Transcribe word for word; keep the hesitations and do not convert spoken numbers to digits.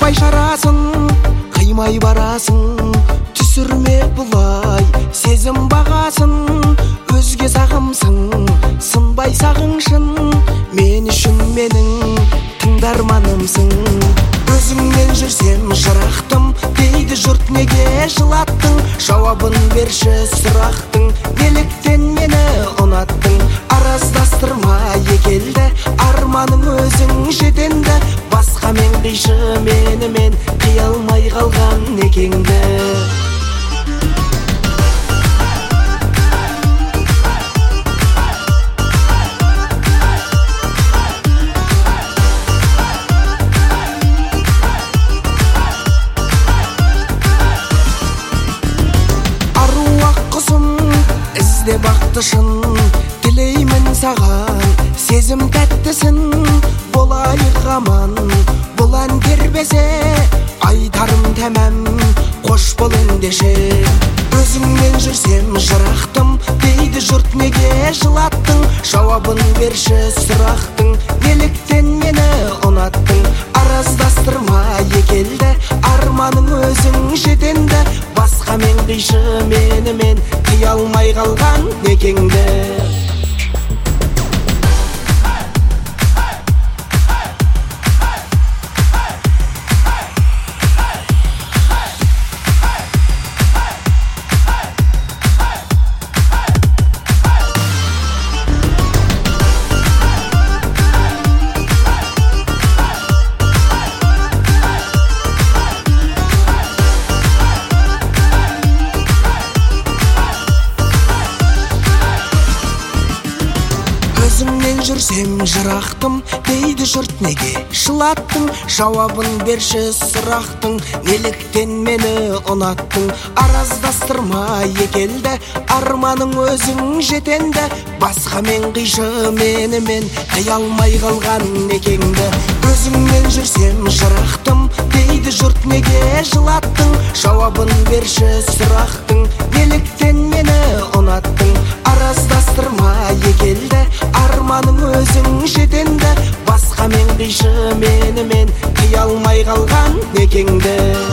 Ұқпай шарасын, қимай барасың, түсірме бұлай сезім бағасын. Өзге сағымсың, сынбай сағыңшын, мен үшін менің тыңдарманымсың. Өзіңмен жүрсем жырақтым, дейді жұрт неге жылаттың? Жауабын берші сұрақтың, неліктен мені ұнаттың? Араздастырма екелді, арманың өзің жетенді. Басқамен қишы менімен, қия алмай қалған некеңді. Ізде бақтышын, тілеймін саған, сезім тәттісін. Болайық аман, бұл ән тербесе, айтарым тәмәм, қош бол ендеше. Өзіңмен жүрсем жырақтым, дейді жұрт неге жылаттың? Жауабын берші сұрақтың, неліктен мені ұнаттың? Араздастырма екелді, арманың өзің жетенді. Басқамен қишы менімен, қия алмай қалған некеңді. Өзіңмен жүрсем жырақтым, дейді жұрт неге жылаттың? Жауабын берші сұрақтың, неліктен мені ұнаттың? Араздастырма екелді, арманың өзің жетенді. Басқамен қишы менімен, қия алмай қалған некеңді. Өзіңмен жүрсем жырақтым, дейді жұрт неге жылаттың? Жауабын берші сұрақтың, неліктен мені ұнаттың? Араздастырма екелді, арманың өзің жетенді. Басқамен қишы менімен, қия алмай қалған некеңді.